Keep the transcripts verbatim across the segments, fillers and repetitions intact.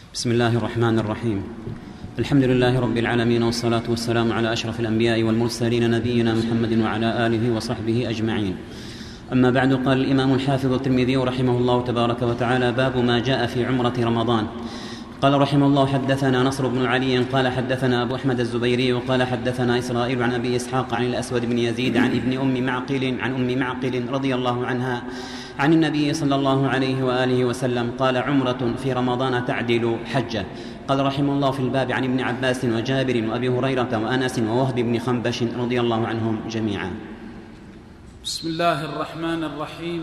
بسم الله الرحمن الرحيم. الحمد لله رب العالمين، والصلاة والسلام على أشرف الأنبياء والمرسلين نبينا محمد وعلى آله وصحبه أجمعين. أما بعد، قال الإمام الحافظ الترمذي رحمه الله تبارك وتعالى: باب ما جاء في عمرة رمضان. قال رحمه الله: حدثنا نصر بن علي قال حدثنا أبو أحمد الزبيري وقال حدثنا إسرائيل عن أبي إسحاق عن الأسود بن يزيد عن ابن أم معقل عن أم معقل رضي الله عنها عن النبي صلى الله عليه وآله وسلم قال: عمرة في رمضان تعدل حجة. قال رحمه الله: في الباب عن ابن عباس وجابر وأبي هريرة وأنس ووهب بن خنبش رضي الله عنهم جميعا. بسم الله الرحمن الرحيم.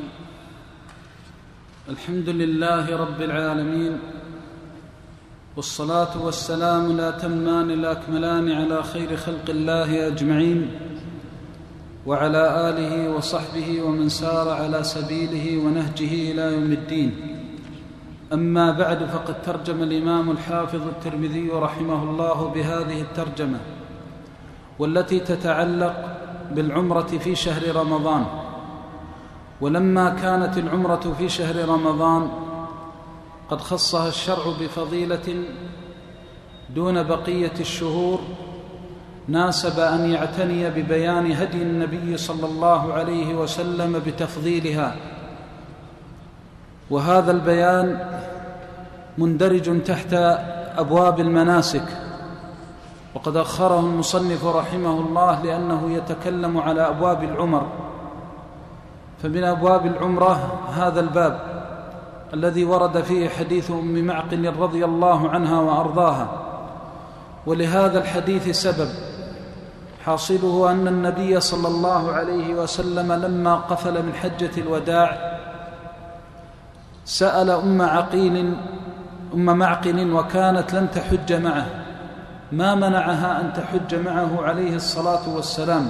الحمد لله رب العالمين، والصلاة والسلام الأتمان الأكملان على خير خلق الله أجمعين، وعلى آله وصحبه ومن سار على سبيله ونهجه إلى يوم الدين. أما بعد، فقد ترجم الإمام الحافظ الترمذي رحمه الله بهذه الترجمة، والتي تتعلق بالعمرة في شهر رمضان. ولما كانت العمرة في شهر رمضان قد خصها الشرع بفضيلة دون بقية الشهور، ناسب أن يعتني ببيان هدي النبي صلى الله عليه وسلم بتفضيلها، وهذا البيان مندرج تحت أبواب المناسك، وقد أخره المصنف رحمه الله لأنه يتكلم على أبواب العمر. فمن أبواب العمرة هذا الباب الذي ورد فيه حديث أم معقل رضي الله عنها وأرضاها، ولهذا الحديث سبب، حاصله أن النبي صلى الله عليه وسلم لما قفل من حجة الوداع سأل أم عقيل أم معقل، وكانت لن تحج معه، ما منعها أن تحج معه عليه الصلاة والسلام،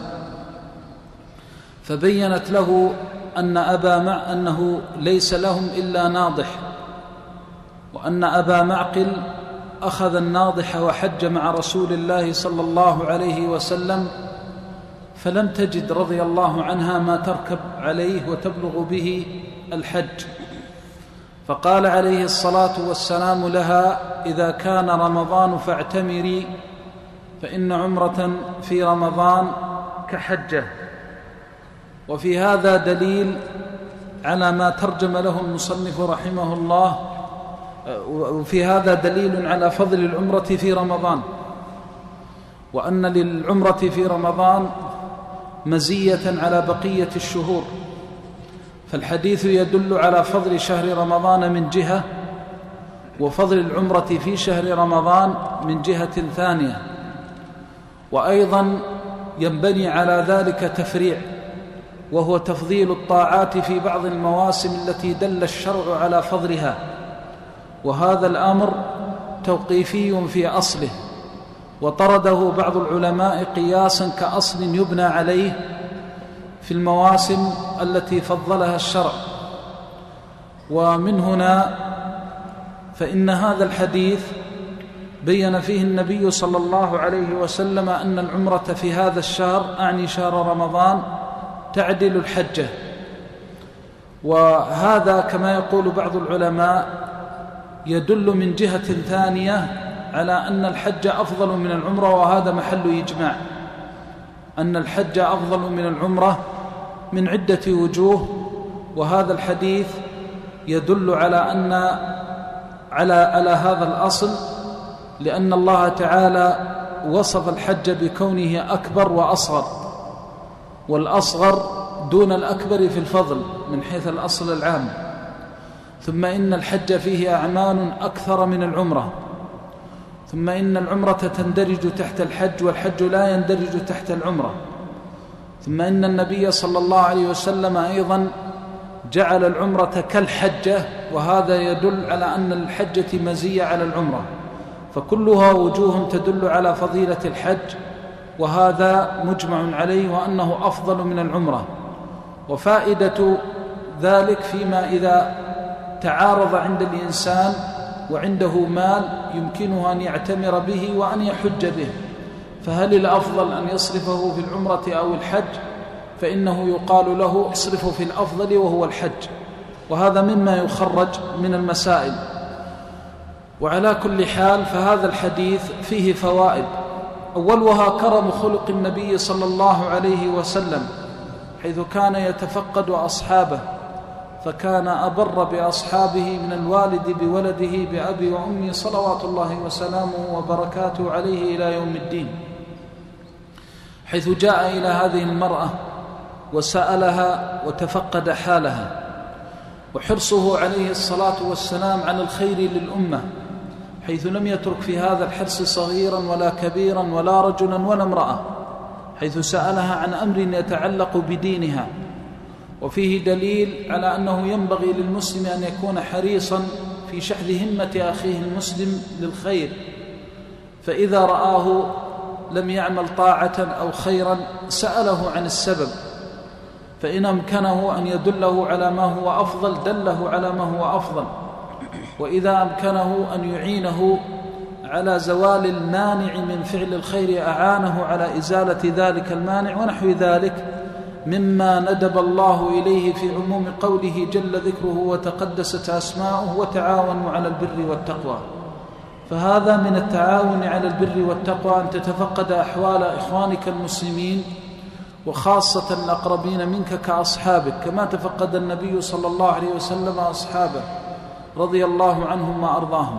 فبينت له أن أبا مع أنه ليس لهم إلا ناضح، وأن أبا معقل أخذ الناضح وحج مع رسول الله صلى الله عليه وسلم، فلم تجد رضي الله عنها ما تركب عليه وتبلغ به الحج، فقال عليه الصلاة والسلام لها: إذا كان رمضان فاعتمري، فإن عمرة في رمضان كحجة. وفي هذا دليل على ما ترجم له المصنف رحمه الله، وفي هذا دليل على فضل العمرة في رمضان، وأن للعمرة في رمضان مزية على بقية الشهور. فالحديث يدل على فضل شهر رمضان من جهة، وفضل العمرة في شهر رمضان من جهة ثانية. وأيضا ينبني على ذلك تفريع، وهو تفضيل الطاعات في بعض المواسم التي دل الشرع على فضلها، وهذا الأمر توقيفي في أصله، وطرده بعض العلماء قياسا كأصل يبنى عليه في المواسم التي فضلها الشرع. ومن هنا فإن هذا الحديث بين فيه النبي صلى الله عليه وسلم أن العمرة في هذا الشهر، أعني شهر رمضان، تعدل الحجة. وهذا كما يقول بعض العلماء يدل من جهة ثانية على أن الحج أفضل من العمرة، وهذا محل إجماع، أن الحج أفضل من العمرة من عدة وجوه. وهذا الحديث يدل على أن على على هذا الأصل، لأن الله تعالى وصف الحج بكونه أكبر وأصغر، والأصغر دون الأكبر في الفضل من حيث الأصل العام. ثم إن الحج فيه أعمال أكثر من العمرة، ثم إن العمرة تندرج تحت الحج، والحج لا يندرج تحت العمرة. ثم إن النبي صلى الله عليه وسلم أيضا جعل العمرة كالحجة، وهذا يدل على أن الحجة مزية على العمرة، فكلها وجوه تدل على فضيلة الحج، وهذا مجمع عليه، وأنه أفضل من العمرة. وفائدة ذلك فيما إذا تعارض عند الإنسان وعنده مال يمكنه أن يعتمر به وأن يحج به، فهل الأفضل أن يصرفه في العمرة أو الحج؟ فإنه يقال له اصرفه في الأفضل وهو الحج، وهذا مما يخرج من المسائل. وعلى كل حال فهذا الحديث فيه فوائد، أولها كرم خلق النبي صلى الله عليه وسلم، حيث كان يتفقد أصحابه، فكان أبر بأصحابه من الوالد بولده بأبي وأمي صلوات الله وسلامه وبركاته عليه إلى يوم الدين، حيث جاء إلى هذه المرأة وسألها وتفقد حالها، وحرصه عليه الصلاة والسلام على الخير للأمة، حيث لم يترك في هذا الحرص صغيرا ولا كبيرا ولا رجلا ولا امرأة، حيث سألها عن أمر يتعلق بدينها. وفيه دليل على أنه ينبغي للمسلم أن يكون حريصا في شحذ همة أخيه المسلم للخير، فإذا رآه لم يعمل طاعة أو خيرا سأله عن السبب، فإن أمكنه أن يدله على ما هو أفضل دله على ما هو أفضل، وإذا أمكنه أن يعينه على زوال المانع من فعل الخير أعانه على إزالة ذلك المانع، ونحو ذلك مما ندب الله إليه في عموم قوله جل ذكره وتقدست أسماؤه وتعاونوا على البر والتقوى. فهذا من التعاون على البر والتقوى أن تتفقد أحوال إخوانك المسلمين، وخاصة الأقربين منك كأصحابك، كما تفقد النبي صلى الله عليه وسلم أصحابه رضي الله عنهم وأرضاهم.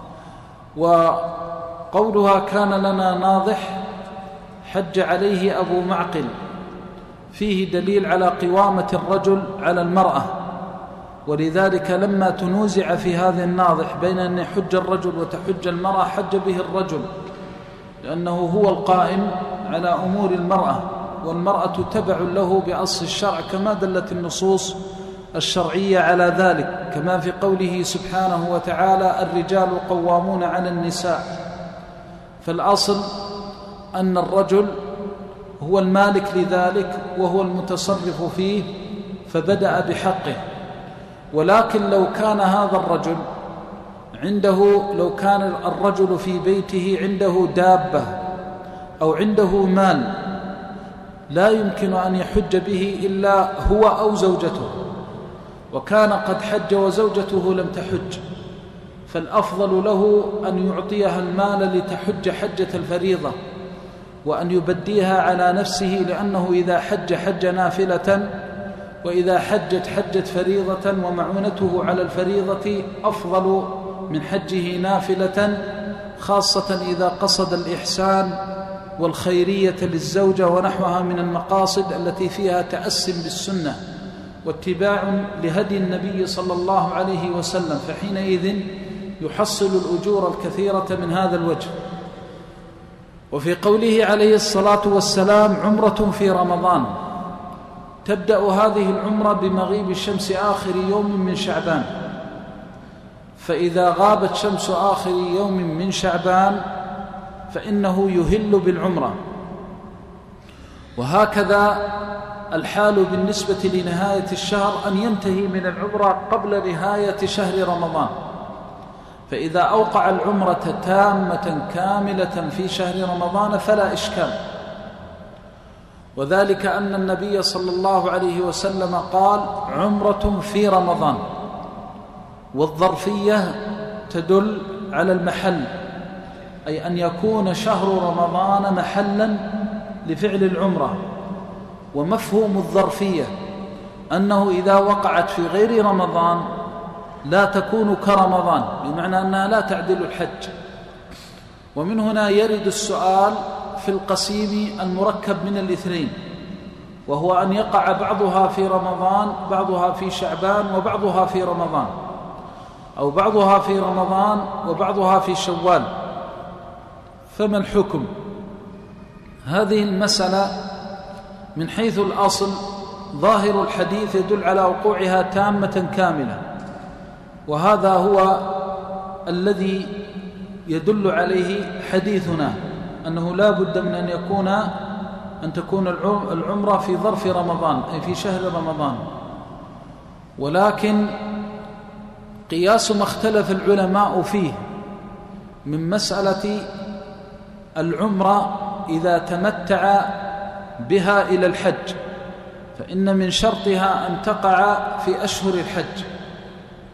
وقولها كان لنا ناضح حج عليه أبو معقل، فيه دليل على قوامة الرجل على المرأة، ولذلك لما تنوزع في هذا الناضح بين أن يحج الرجل وتحج المرأة حج به الرجل، لأنه هو القائم على أمور المرأة، والمرأة تبع له بأصل الشرع، كما دلت النصوص الشرعية على ذلك، كما في قوله سبحانه وتعالى الرجال قوامون على النساء. فالأصل أن الرجل هو المالك لذلك وهو المتصرف فيه، فبدأ بحقه. ولكن لو كان هذا الرجل عنده لو كان الرجل في بيته عنده دابة أو عنده مال لا يمكن أن يحج به إلا هو أو زوجته، وكان قد حج وزوجته لم تحج، فالأفضل له أن يعطيها المال لتحج حجة الفريضة، وأن يبديها على نفسه، لأنه إذا حج حج نافلة، وإذا حجت حجت فريضة، ومعونته على الفريضة أفضل من حجه نافلة، خاصة إذا قصد الإحسان والخيرية للزوجة ونحوها من المقاصد التي فيها تأسم بالسنة واتباع لهدي النبي صلى الله عليه وسلم، فحينئذ يحصل الأجور الكثيرة من هذا الوجه. وفي قوله عليه الصلاة والسلام عمرة في رمضان، تبدأ هذه العمرة بمغيب الشمس آخر يوم من شعبان، فإذا غابت شمس آخر يوم من شعبان فإنه يهل بالعمرة. وهكذا الحال بالنسبة لنهاية الشهر أن ينتهي من العمرة قبل نهاية شهر رمضان، فإذا أوقع العمرة تامة كاملة في شهر رمضان فلا إشكال. وذلك أن النبي صلى الله عليه وسلم قال عمرة في رمضان، والظرفية تدل على المحل، أي أن يكون شهر رمضان محلا لفعل العمرة. ومفهوم الظرفية أنه إذا وقعت في غير رمضان لا تكون كرمضان، بمعنى أنها لا تعدل الحج. ومن هنا يرد السؤال في القسيم المركب من الاثنين، وهو أن يقع بعضها في رمضان بعضها في شعبان وبعضها في رمضان، أو بعضها في رمضان وبعضها في شوال، فما الحكم؟ هذه المسألة من حيث الأصل ظاهر الحديث يدل على وقوعها تامة كاملة، وهذا هو الذي يدل عليه حديثنا، أنه لا بد من أن يكون أن تكون العمرة في ظرف رمضان، أي في شهر رمضان. ولكن قياس ما اختلف العلماء فيه من مسألة العمرة إذا تمتع بها إلى الحج، فإن من شرطها أن تقع في أشهر الحج،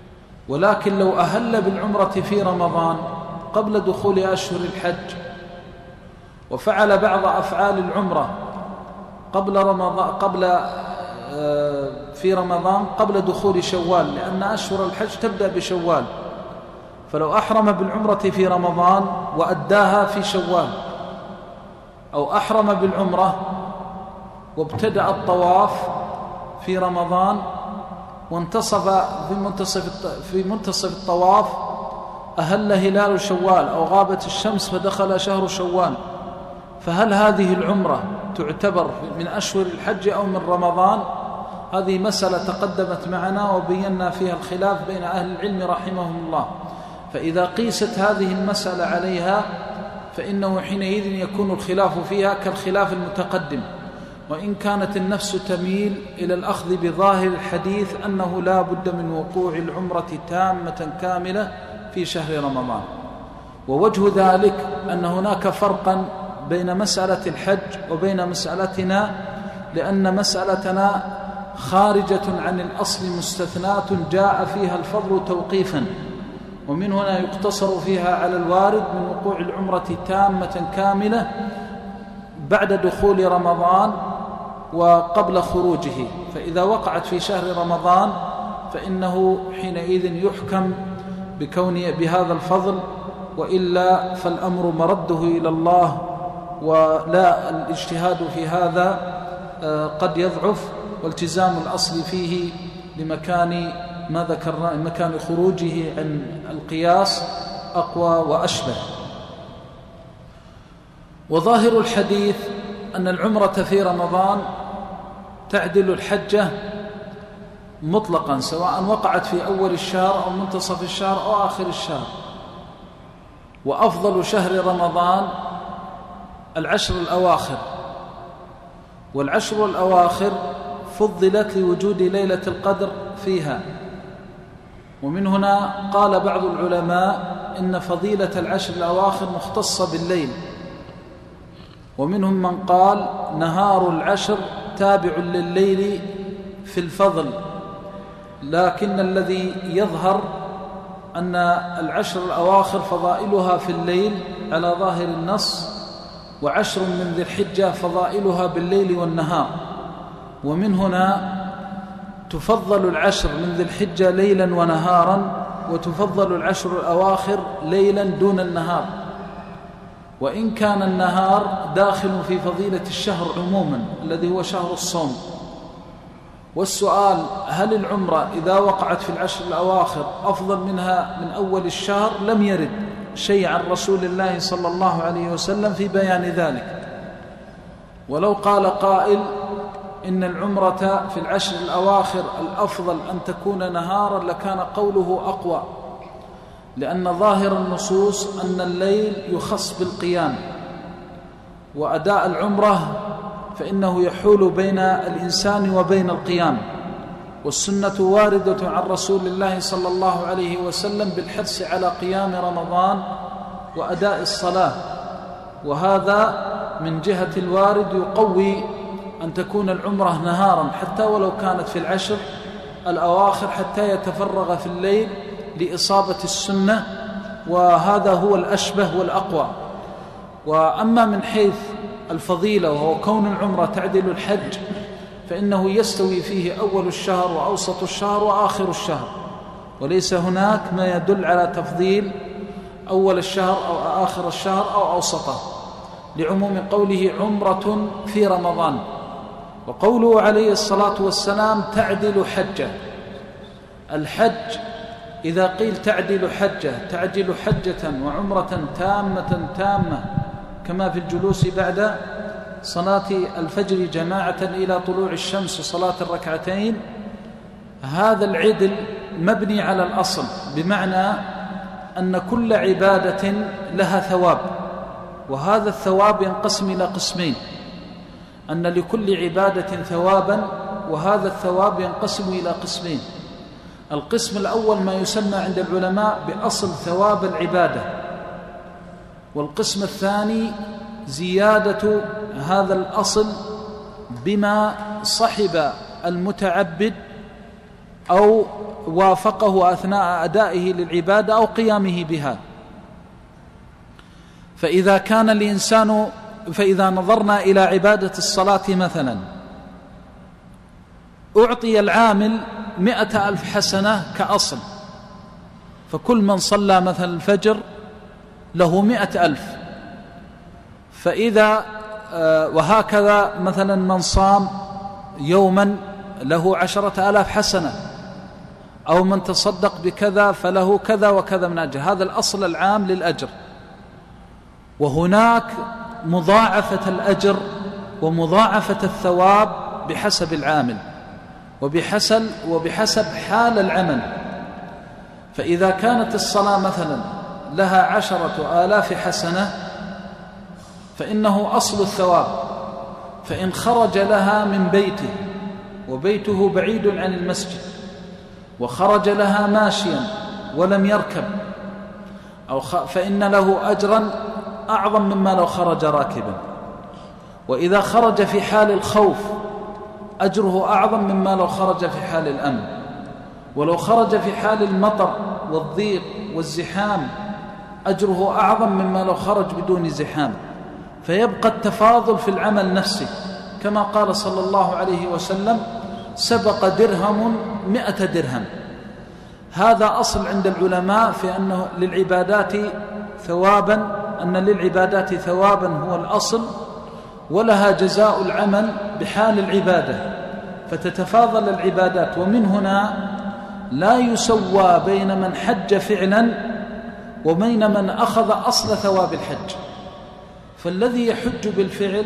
ولكن لو أهل بالعمرة في رمضان قبل دخول أشهر الحج وفعل بعض أفعال العمرة قبل رمضان قبل في رمضان قبل دخول شوال، لأن أشهر الحج تبدأ بشوال، فلو أحرم بالعمرة في رمضان وأداها في شوال، أو أحرم بالعمرة وابتدأ الطواف في رمضان وانتصف في منتصف في منتصف الطواف أهل هلال شوال أو غابت الشمس فدخل شهر شوال، فهل هذه العمرة تعتبر من أشهر الحج أو من رمضان؟ هذه مسألة تقدمت معنا وبينا فيها الخلاف بين أهل العلم رحمهم الله. فإذا قيست هذه المسألة عليها فإنه حينئذ يكون الخلاف فيها كالخلاف المتقدم، وإن كانت النفس تميل إلى الأخذ بظاهر الحديث أنه لا بد من وقوع العمرة تامة كاملة في شهر رمضان. ووجه ذلك أن هناك فرقا بين مسألة الحج وبين مسألتنا، لأن مسألتنا خارجة عن الأصل مستثنات جاء فيها الفضل توقيفا، ومن هنا يقتصر فيها على الوارد من وقوع العمرة تامة كاملة بعد دخول رمضان وقبل خروجه. فإذا وقعت في شهر رمضان فإنه حينئذ يحكم بكون بهذا الفضل، وإلا فالأمر مرده إلى الله، ولا الاجتهاد في هذا قد يضعف، والتزام الأصل فيه لمكان ما ذكرنا مكان خروجه عن القياس أقوى وأشبه. وظاهر الحديث أن العمرة في رمضان تعدل الحجة مطلقا، سواء وقعت في أول الشهر أو منتصف الشهر أو آخر الشهر. وأفضل شهر رمضان العشر الأواخر، والعشر الأواخر فضلت لوجود ليلة القدر فيها. ومن هنا قال بعض العلماء إن فضيلة العشر الأواخر مختصة بالليل، ومنهم من قال نهار العشر تابع لليل في الفضل، لكن الذي يظهر أن العشر الأواخر فضائلها في الليل على ظاهر النص، وعشر من ذي الحجة فضائلها بالليل والنهار. ومن هنا تفضل العشر من ذي الحجة ليلا ونهارا، وتفضل العشر الأواخر ليلا دون النهار، وإن كان النهار داخل في فضيلة الشهر عموما الذي هو شهر الصوم. والسؤال هل العمرة إذا وقعت في العشر الأواخر أفضل منها من أول الشهر؟ لم يرد شيء عن رسول الله صلى الله عليه وسلم في بيان ذلك. ولو قال قائل إن العمرة في العشر الأواخر الأفضل أن تكون نهارا لكان قوله أقوى، لأن ظاهر النصوص أن الليل يخص بالقيام، وأداء العمرة فإنه يحول بين الإنسان وبين القيام. والسنة واردة عن رسول الله صلى الله عليه وسلم بالحرص على قيام رمضان وأداء الصلاة، وهذا من جهة الوارد يقوي أن تكون العمرة نهارا حتى ولو كانت في العشر الأواخر، حتى يتفرغ في الليل لإصابة السنة، وهذا هو الأشبه والأقوى. وأما من حيث الفضيلة وهو كون العمرة تعدل الحج، فإنه يستوي فيه أول الشهر وأوسط الشهر وآخر الشهر، وليس هناك ما يدل على تفضيل أول الشهر أو آخر الشهر أو أوسطه، لعموم قوله عمرة في رمضان. وقوله عليه الصلاة والسلام تعدل حجة. الحج إذا قيل تعدل حجة، تعدل حجة وعمرة تامة تامة كما في الجلوس بعد صلاة الفجر جماعة إلى طلوع الشمس صلاة الركعتين، هذا العدل مبني على الأصل، بمعنى أن كل عبادة لها ثواب، وهذا الثواب ينقسم إلى قسمين، أن لكل عبادة ثوابا، وهذا الثواب ينقسم إلى قسمين. القسم الأول ما يسمى عند العلماء بأصل ثواب العبادة، والقسم الثاني زيادة هذا الأصل بما صحب المتعبد أو وافقه أثناء أدائه للعبادة أو قيامه بها. فإذا كان الإنسان فإذا نظرنا إلى عبادة الصلاة مثلا، أعطي العامل مئة ألف حسنة كأصل، فكل من صلى مثلا الفجر له مئة ألف. فإذا وهكذا مثلا من صام يوما له عشرة آلاف حسنة، أو من تصدق بكذا فله كذا وكذا من أجر. هذا الأصل العام للأجر. وهناك مضاعفة الأجر ومضاعفة الثواب بحسب العامل وبحسب, وبحسب حال العمل. فإذا كانت الصلاة مثلا لها عشرة آلاف حسنة فإنه أصل الثواب. فإن خرج لها من بيته وبيته بعيد عن المسجد وخرج لها ماشيا ولم يركب أو فإن له أجرا أعظم مما لو خرج راكبا. وإذا خرج في حال الخوف أجره أعظم مما لو خرج في حال الأمن. ولو خرج في حال المطر والضيق والزحام أجره أعظم مما لو خرج بدون زحام. فيبقى التفاضل في العمل نفسه، كما قال صلى الله عليه وسلم: سبق درهم مئة درهم. هذا أصل عند العلماء في أنه للعبادات ثوابا، أن للعبادات ثوابا هو الأصل، ولها جزاء العمل بحال العبادة، فتتفاضل العبادات. ومن هنا لا يسوى بين من حج فعلا وبين من أخذ أصل ثواب الحج. فالذي يحج بالفعل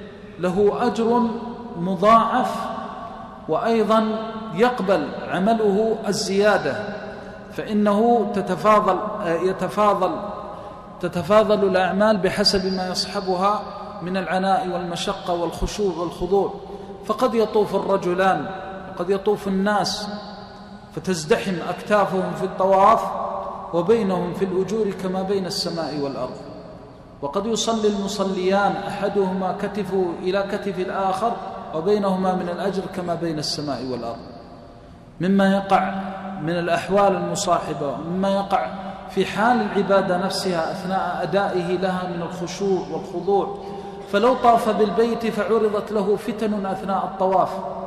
له أجر مضاعف، وأيضا يقبل عمله الزيادة، فإنه تتفاضل يتفاضل تتفاضل الأعمال بحسب ما يصحبها من العناء والمشقة والخشوع والخضوع. فقد يطوف الرجلان وقد يطوف الناس فتزدحم أكتافهم في الطواف وبينهم في الأجور كما بين السماء والأرض. وقد يصلي المصليان أحدهما كتفه إلى كتف الآخر وبينهما من الأجر كما بين السماء والأرض. مما يقع من الأحوال المصاحبة ومما يقع في حال العبادة نفسها أثناء أدائه لها من الخشوع والخضوع. فلو طاف بالبيت فعرضت له فتن أثناء الطواف،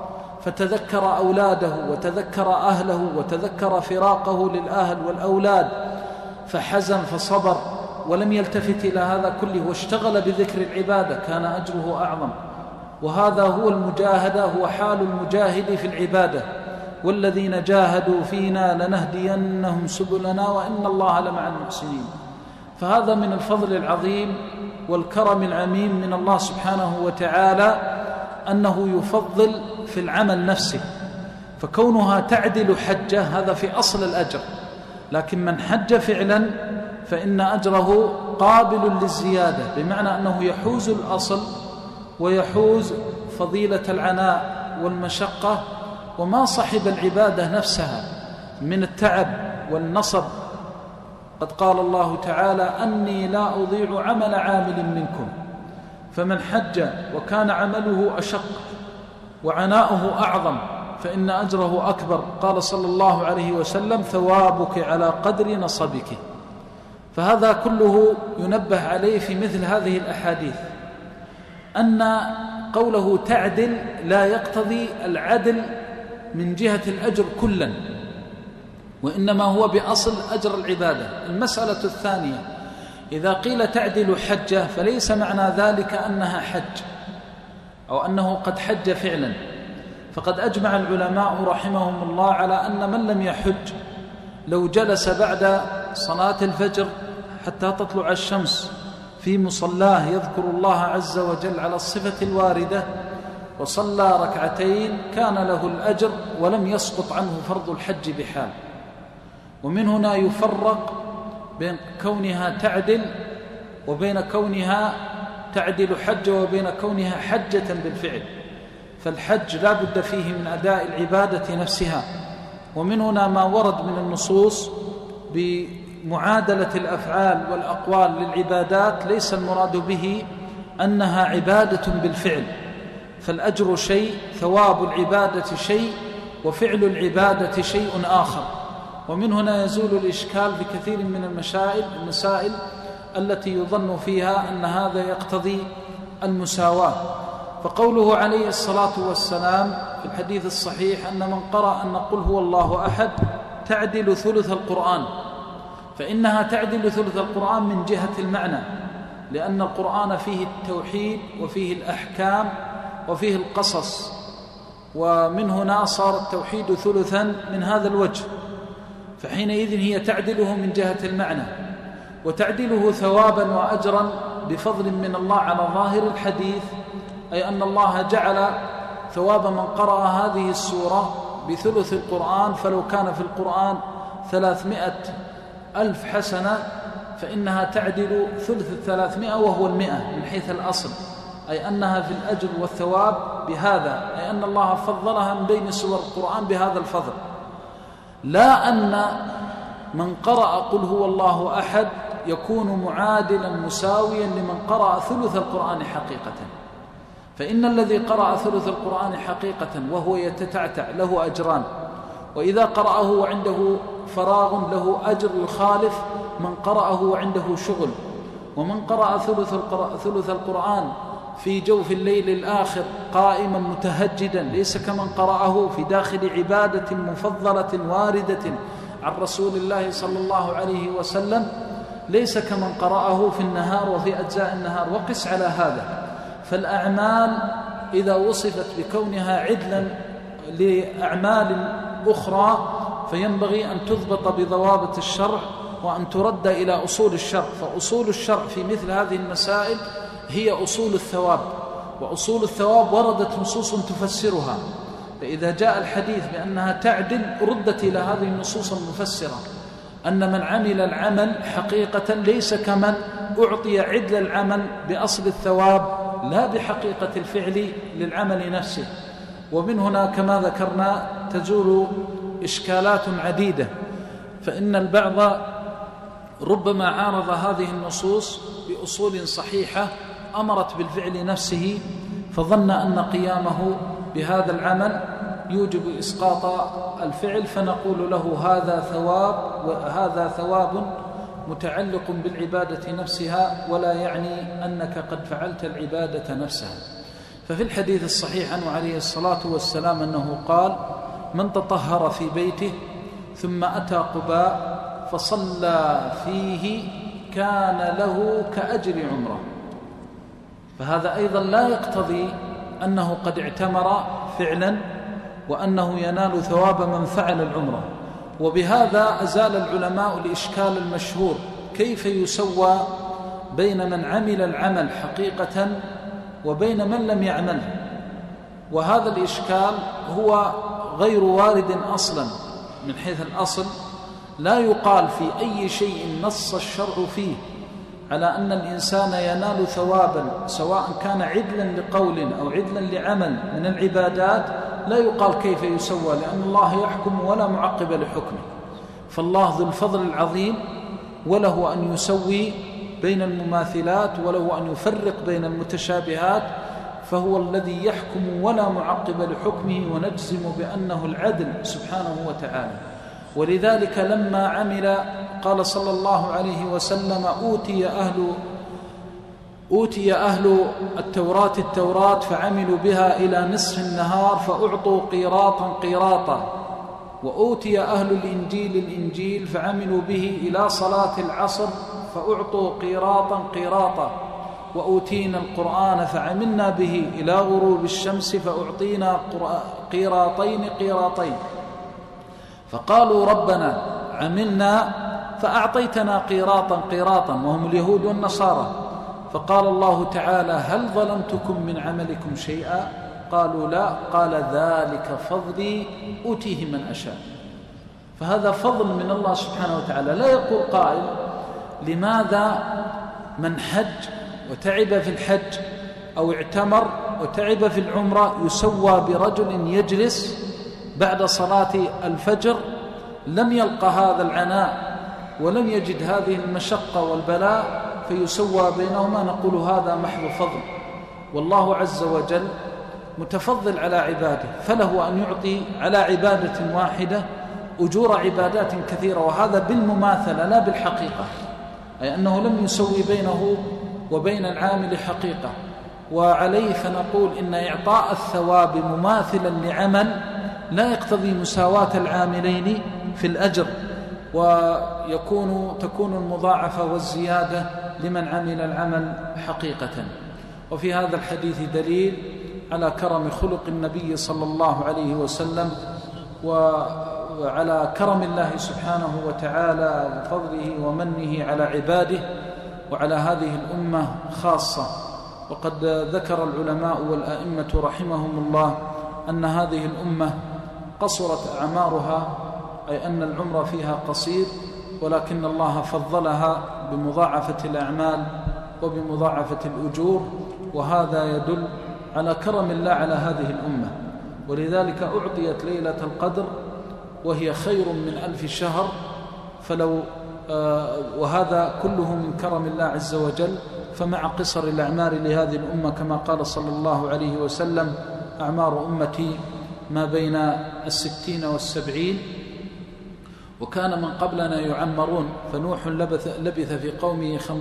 فتذكر أولاده وتذكر أهله وتذكر فراقه للأهل والأولاد فحزن فصبر ولم يلتفت إلى هذا كله واشتغل بذكر العبادة، كان أجره أعظم. وهذا هو المجاهدة، هو حال المجاهد في العبادة: والذين جاهدوا فينا لنهدينهم سبلنا وإن الله لمع المحسنين. فهذا من الفضل العظيم والكرم العميم من الله سبحانه وتعالى أنه يفضل في العمل نفسه. فكونها تعدل حجة هذا في أصل الأجر، لكن من حج فعلا فإن أجره قابل للزيادة، بمعنى أنه يحوز الأصل ويحوز فضيلة العناء والمشقة وما صحب العبادة نفسها من التعب والنصب. قد قال الله تعالى: أني لا أضيع عمل عامل منكم. فمن حج وكان عمله أشق وعناؤه أعظم فإن أجره أكبر. قال صلى الله عليه وسلم: ثوابك على قدر نصبك. فهذا كله ينبه عليه في مثل هذه الأحاديث، أن قوله تعدل لا يقتضي العدل من جهة الأجر كلا، وإنما هو بأصل أجر العبادة. المسألة الثانية: إذا قيل تعدل حجة فليس معنى ذلك أنها حج أو أنه قد حج فعلا. فقد أجمع العلماء رحمهم الله على أن من لم يحج لو جلس بعد صلاة الفجر حتى تطلع الشمس في مصلاه يذكر الله عز وجل على الصفة الواردة وصلى ركعتين كان له الأجر ولم يسقط عنه فرض الحج بحال. ومن هنا يفرق بين كونها تعدل وبين كونها تعدل حجة وبين كونها حجة بالفعل. فالحج لا بد فيه من أداء العبادة نفسها. ومن هنا ما ورد من النصوص بمعادلة الأفعال والأقوال للعبادات ليس المراد به أنها عبادة بالفعل، فالأجر شيء، ثواب العبادة شيء، وفعل العبادة شيء آخر. ومن هنا يزول الإشكال في كثير من المسائل المسائل التي يظن فيها أن هذا يقتضي المساواة. فقوله عليه الصلاة والسلام في الحديث الصحيح أن من قرأ أن قل هو الله أحد تعدل ثلث القرآن، فإنها تعدل ثلث القرآن من جهة المعنى، لأن القرآن فيه التوحيد وفيه الأحكام وفيه القصص، ومن هنا صار التوحيد ثلثا من هذا الوجه، فحينئذ هي تعدله من جهة المعنى، وتعدله ثوابا وأجرا بفضل من الله على ظاهر الحديث، أي أن الله جعل ثواب من قرأ هذه السورة بثلث القرآن، فلو كان في القرآن ثلاثمائة ألف حسنة فإنها تعدل ثلث الثلاثمائة وهو المئة من حيث الأصل، أي أنها في الأجر والثواب بهذا، أي أن الله فضلها من بين سور القرآن بهذا الفضل. لا أن من قرأ قل هو الله أحد يكون معادلا مساويا لمن قرأ ثلث القرآن حقيقة، فإن الذي قرأ ثلث القرآن حقيقة وهو يتتعتع له أجران، وإذا قرأه وعنده فراغ له أجر يخالف من قرأه وعنده شغل. ومن قرأ ثلث القرآن في جوف الليل الآخر قائما متهجدا ليس كمن قرأه في داخل عبادة مفضلة واردة عن رسول الله صلى الله عليه وسلم، ليس كمن قرأه في النهار وفي أجزاء النهار. وقس على هذا، فالأعمال إذا وصفت بكونها عدلا لأعمال أخرى فينبغي أن تضبط بضوابط الشرع وأن ترد إلى أصول الشرع. فأصول الشرع في مثل هذه المسائل هي أصول الثواب، وأصول الثواب وردت نصوص تفسرها، فإذا جاء الحديث بأنها تعدل ردت إلى هذه النصوص المفسرة، أن من عمل العمل حقيقة ليس كمن أعطي عدل العمل بأصل الثواب لا بحقيقة الفعل للعمل نفسه. ومن هنا كما ذكرنا تزول إشكالات عديدة، فإن البعض ربما عارض هذه النصوص بأصول صحيحة أمرت بالفعل نفسه، فظن أن قيامه بهذا العمل يوجب إسقاط الفعل، فنقول له هذا ثواب وهذا ثواب متعلق بالعبادة نفسها، ولا يعني أنك قد فعلت العبادة نفسها. ففي الحديث الصحيح عنه عليه الصلاة والسلام أنه قال: من تطهر في بيته ثم أتى قباء فصلى فيه كان له كأجر عمره. فهذا أيضا لا يقتضي أنه قد اعتمر فعلا وأنه ينال ثواب من فعل العمرة. وبهذا أزال العلماء الإشكال المشهور: كيف يسوى بين من عمل العمل حقيقة وبين من لم يعمله؟ وهذا الإشكال هو غير وارد أصلا. من حيث الأصل لا يقال في أي شيء نص الشرع فيه على أن الإنسان ينال ثوابا سواء كان عدلا لقول أو عدلا لعمل من العبادات، لا يقال كيف يسوى، لأن الله يحكم ولا معقب لحكمه. فالله ذو الفضل العظيم، وله أن يسوي بين المماثلات وله أن يفرق بين المتشابهات، فهو الذي يحكم ولا معقب لحكمه، ونجزم بأنه العدل سبحانه وتعالى. ولذلك لما عمل قال صلى الله عليه وسلم: أوتي أهل أوتي أهل التوراة التوراة فعملوا بها إلى نصف النهار فأعطوا قيراطا قيراطا، وأوتي أهل الإنجيل الإنجيل فعملوا به إلى صلاة العصر فأعطوا قيراطا قيراطا، وأوتينا القرآن فعملنا به إلى غروب الشمس فأعطينا قيراطين قيراطين. فقالوا: ربنا عملنا فأعطيتنا قيراطا قيراطا، وهم اليهود والنصارى. فقال الله تعالى: هل ظلمتكم من عملكم شيئا؟ قالوا: لا. قال: ذلك فضلي أوتيه من أشاء. فهذا فضل من الله سبحانه وتعالى. لا يقول قائل: لماذا من حج وتعب في الحج أو اعتمر وتعب في العمرة يسوى برجل يجلس بعد صلاة الفجر لم يلقى هذا العناء ولم يجد هذه المشقة والبلاء فيسوى بينهما؟ نقول هذا محض فضل. والله عز وجل متفضل على عباده، فله أن يعطي على عبادة واحدة أجور عبادات كثيرة، وهذا بالمماثلة لا بالحقيقة، أي أنه لم يسوي بينه وبين العامل حقيقة. وعليه فنقول إن إعطاء الثواب مماثلا لعمل لا يقتضي مساواة العاملين في الأجر، ويكون تكون المضاعفة والزيادة لمن عمل العمل حقيقة. وفي هذا الحديث دليل على كرم خلق النبي صلى الله عليه وسلم، وعلى كرم الله سبحانه وتعالى وفضله ومنه على عباده وعلى هذه الأمة خاصة. وقد ذكر العلماء والأئمة رحمهم الله أن هذه الأمة قصرت أعمارها، أي أن العمر فيها قصير، ولكن الله فضلها بمضاعفة الأعمال وبمضاعفة الأجور، وهذا يدل على كرم الله على هذه الأمة. ولذلك أعطيت ليلة القدر وهي خير من ألف شهر، فلو آه وهذا كله من كرم الله عز وجل. فمع قصر الأعمار لهذه الأمة كما قال صلى الله عليه وسلم: أعمار أمتي ما بين الستين والسبعين. وكان من قبلنا يعمرون، فنوح لبث, لبث في قومه خم...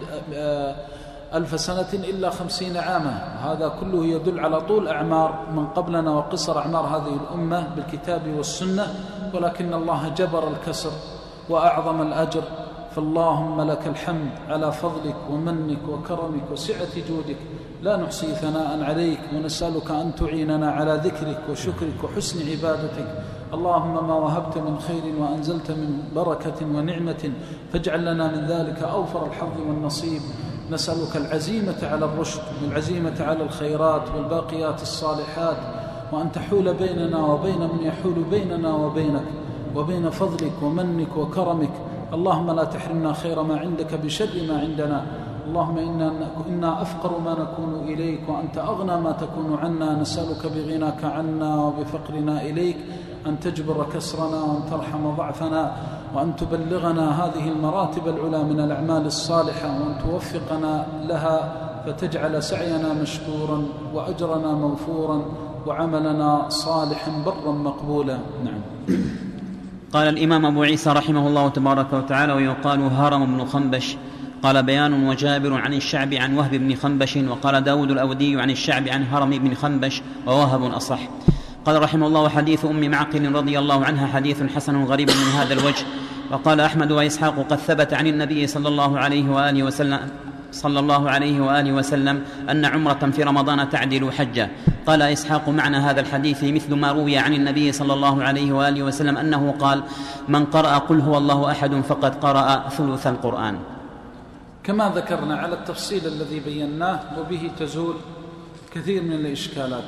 ألف سنة إلا خمسين عاما. هذا كله يدل على طول أعمار من قبلنا وقصر أعمار هذه الأمة بالكتاب والسنة، ولكن الله جبر الكسر وأعظم الأجر. فاللهم لك الحمد على فضلك ومنك وكرمك وسعة جودك، لا نحصي ثناء عليك، ونسألك أن تعيننا على ذكرك وشكرك وحسن عبادتك. اللهم ما وهبت من خير وأنزلت من بركة ونعمة فاجعل لنا من ذلك أوفر الحظ والنصيب. نسألك العزيمة على الرشد والعزيمة على الخيرات والباقيات الصالحات، وأن تحول بيننا وبين من يحول بيننا وبينك وبين فضلك ومنك وكرمك. اللهم لا تحرمنا خير ما عندك بشر ما عندنا. اللهم إنا, إنا أفقر ما نكون إليك وأنت أغنى ما تكون عنا. نسألك بغناك عنا وبفقرنا إليك أن تجبر كسرنا وأن ترحم ضعفنا، وأن تبلغنا هذه المراتب العلى من الأعمال الصالحة، وأن توفقنا لها فتجعل سعينا مشكورا وأجرنا موفورا وعملنا صالحا برا مقبولا. نعم. قال الإمام أبو عيسى رحمه الله تبارك وتعالى: ويقال هرم بن خنبش. قال بيان وجابر عن الشعب عن وهب بن خنبش. وقال داود الأودي عن الشعب عن هرم بن خنبش، ووهب أصح. قال رحمه الله: حديث أم معقل رضي الله عنها حديث حسن غريب من هذا الوجه. وقال أحمد وإسحاق: قد ثبت عن النبي صلى الله عليه وآله وسلم صلى الله عليه وآله وسلم أن عمرة في رمضان تعدل حجة. قال إسحاق: معنى هذا الحديث مثل ما روي عن النبي صلى الله عليه وآله وسلم أنه قال: من قرأ قل هو الله أحد فقد قرأ ثلث القرآن. كما ذكرنا على التفصيل الذي بيناه، وبه تزول كثير من الإشكالات.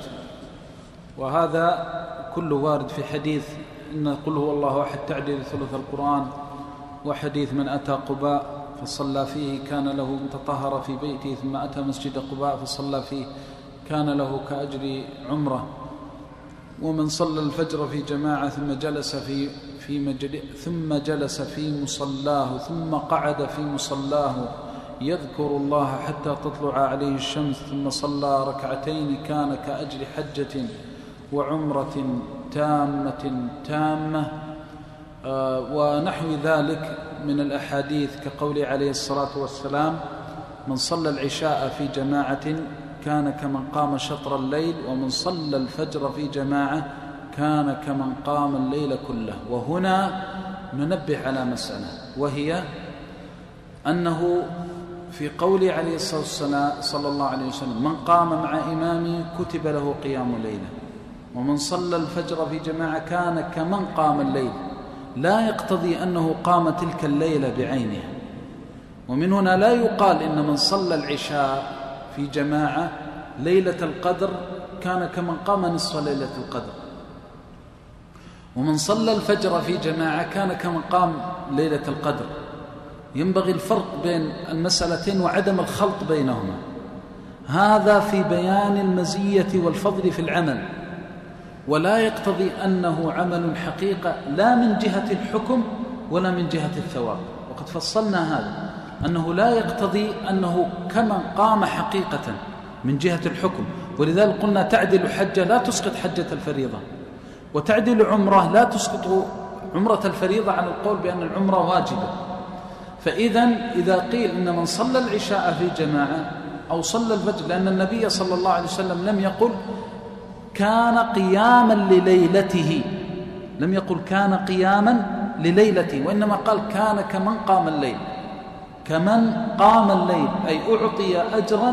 وهذا كله وارد في حديث إن قل هو الله أحد تعدل ثلث القرآن، وحديث من أتى قباء فصلى فيه كان له من تطهر في بيته ثم أتى مسجد قباء فصلى فيه كان له كأجر عمره، ومن صلى الفجر في جماعة ثم جلس في في مجل ثم جلس في مصلاه ثم قعد في مصلاه يذكر الله حتى تطلع عليه الشمس ثم صلى ركعتين كان كأجر حجة وعمرة تامة تامة. آه ونحو ذلك من الأحاديث كقول عليه الصلاة والسلام: من صلى العشاء في جماعة كان كمن قام شطر الليل، ومن صلى الفجر في جماعة كان كمن قام الليل كله. وهنا ننبه على مسألة، وهي أنه في قول عليه الصلاة والسلام صلى الله عليه وسلم: من قام مع إمامه كتب له قيام ليلة، ومن صلى الفجر في جماعة كان كمن قام الليل، لا يقتضي أنه قام تلك الليلة بعينها. ومن هنا لا يقال إن من صلى العشاء في جماعة ليلة القدر كان كمن قام نصف ليلة القدر، ومن صلى الفجر في جماعة كان كمن قام ليلة القدر. ينبغي الفرق بين المسألتين وعدم الخلط بينهما. هذا في بيان المزية والفضل في العمل، ولا يقتضي أنه عمل حقيقة لا من جهة الحكم ولا من جهة الثواب. وقد فصلنا هذا، أنه لا يقتضي أنه كمن قام حقيقة من جهة الحكم، ولذلك قلنا تعدل حجة لا تسقط حجة الفريضة، وتعدل عمرة لا تسقط عمرة الفريضة عن القول بأن العمرة واجبة. فإذا إذا قيل إن من صلى العشاء في جماعة أو صلى الفجر، لأن النبي صلى الله عليه وسلم لم يقل كان قياما لليلته، لم يقل كان قياما لليلته، وإنما قال كان كمن قام الليل، كمن قام الليل، أي أعطي أجرا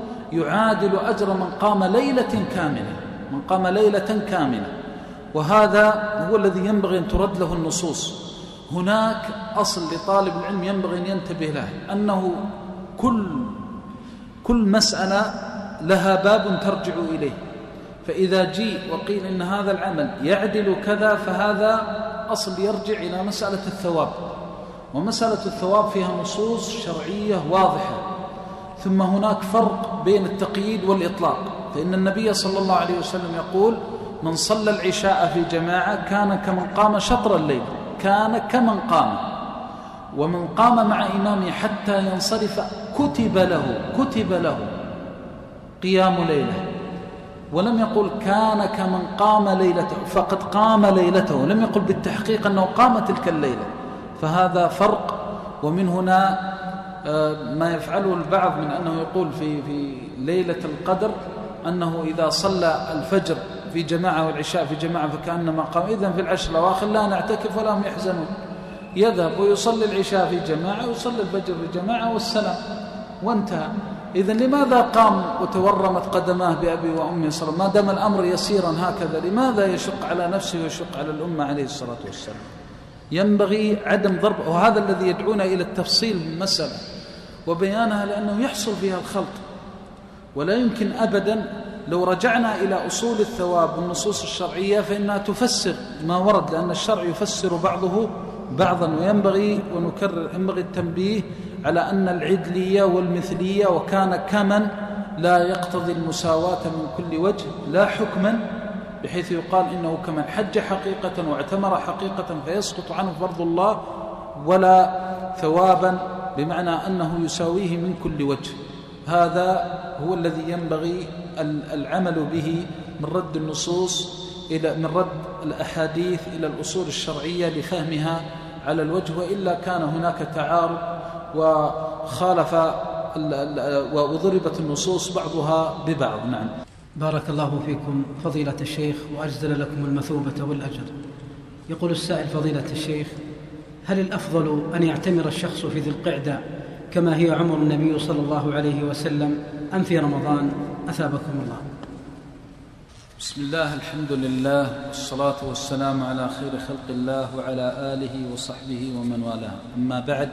يعادل أجر من قام ليلة كاملة، من قام ليلة كاملة. وهذا هو الذي ينبغي أن ترد له النصوص. هناك أصل لطالب العلم ينبغي أن ينتبه له، أنه كل كل مسألة لها باب ترجع إليه، فإذا جيء وقيل إن هذا العمل يعدل كذا فهذا أصل يرجع إلى مسألة الثواب، ومسألة الثواب فيها نصوص شرعية واضحة. ثم هناك فرق بين التقييد والإطلاق، فإن النبي صلى الله عليه وسلم يقول من صلى العشاء في جماعة كان كمن قام شطر الليل، كان كمن قام، ومن قام مع إمامه حتى ينصرف كتب له كتب له قيام ليلة. ولم يقل كان كمن قام ليلته، فقد قام ليلته، لم يقل بالتحقيق أنه قام تلك الليلة. فهذا فرق. ومن هنا ما يفعله البعض من أنه يقول في في ليلة القدر أنه إذا صلى الفجر في جماعة والعشاء في جماعة فكأنما قام، إذن في العشر الأواخر لا نعتكف ولا هم يحزنون، يذهب ويصلي العشاء في جماعة ويصلي الفجر في جماعة والسلام وانتهى. إذن لماذا قام وتورمت قدماه بأبي وأمي صلى الله عليه وسلم؟ ما دام الأمر يسيرا هكذا لماذا يشق على نفسه ويشق على الأمة عليه الصلاة والسلام؟ ينبغي عدم ضرب، وهذا الذي يدعونا إلى التفصيل من المسألة وبيانها، لأنه يحصل فيها الخلط. ولا يمكن أبدا لو رجعنا إلى أصول الثواب والنصوص الشرعية فإنها تفسر ما ورد، لأن الشرع يفسر بعضه بعضا. وينبغي ونكرر ينبغي التنبيه على أن العدلية والمثلية وكان كمن لا يقتضي المساواة من كل وجه، لا حكما بحيث يقال إنه كمن حج حقيقة واعتمر حقيقة فيسقط عنه فرض الله، ولا ثوابا بمعنى أنه يساويه من كل وجه. هذا هو الذي ينبغي العمل به من رد النصوص إلى من رد الأحاديث إلى الأصول الشرعية لفهمها على الوجه، وإلا كان هناك تعارض وخالف وضربت النصوص بعضها ببعض. نعم. بارك الله فيكم فضيلة الشيخ وأجزل لكم المثوبة والأجر. يقول السائل فضيلة الشيخ: هل الأفضل أن يعتمر الشخص في ذي القعدة كما هي عمر النبي صلى الله عليه وسلم أم في رمضان؟ أثابكم الله. بسم الله، الحمد لله، والصلاة والسلام على خير خلق الله وعلى آله وصحبه ومن والاه. أما بعد،